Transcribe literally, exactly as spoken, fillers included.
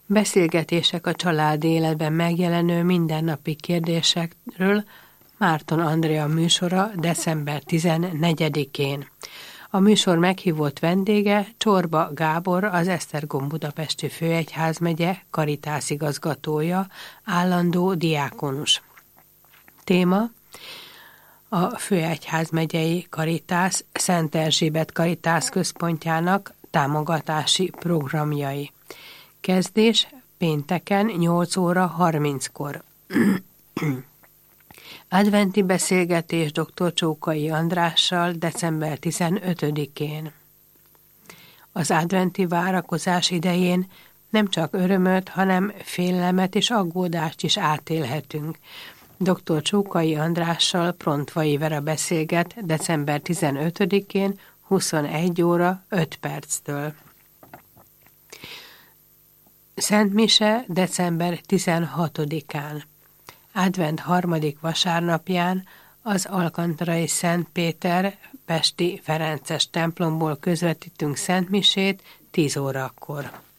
Beszélgetések a család életben megjelenő mindennapi kérdésekről, Márton Andrea műsora december tizennegyedikén. A műsor meghívott vendége Csorba Gábor, az Esztergom Budapesti Főegyházmegye Karitász igazgatója, állandó diákonus. Téma: a Főegyházmegyei Karitász Szent Erzsébet Karitász Központjának támogatási programjai. Kezdés pénteken nyolc óra harminckor. Adventi beszélgetés dr. Csókai Andrással december tizenötödikén. Az adventi várakozás idején nem csak örömöt, hanem félelmet és aggódást is átélhetünk. dr. Csókai Andrással Prontvai Vera beszélget december tizenötödikén huszonegy óra öt perctől. Szent Mise december tizenhatodikán. Advent harmadik vasárnapján az alkantarai Szent Péter pesti ferences templomból közvetítünk szentmisét tíz órakor.